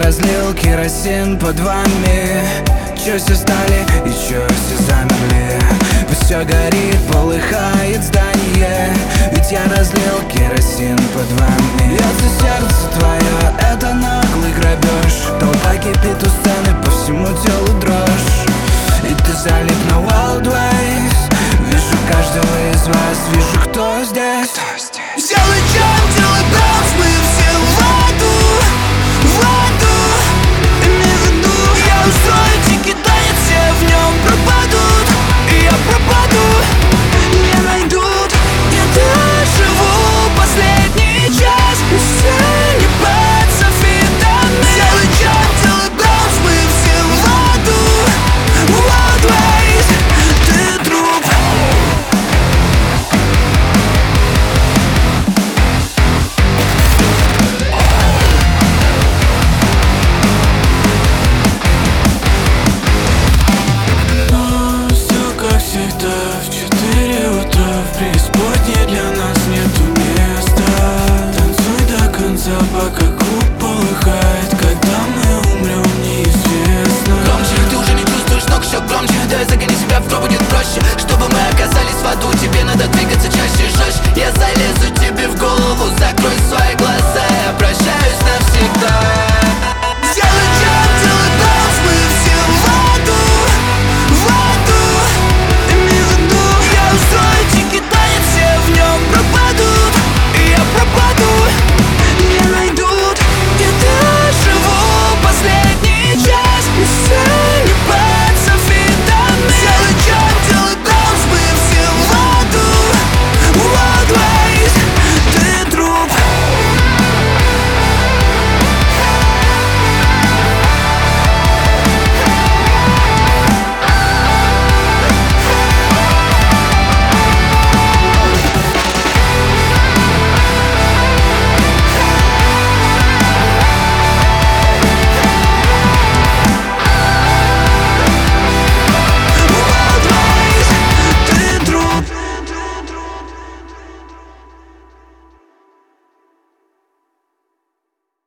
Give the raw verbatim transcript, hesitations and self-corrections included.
разлил керосин под вами. Чё все стали и чё все замерли? Пусть все горит, полыхает здание, ведь я разлил керосин под вами. Если сердце твое — это наглый грабеж, толпа кипит у сцены, по всему телу дрожь. И ты залип на Wild Ways. Вижу каждого из вас, вижу, кто здесь. Сделай чё!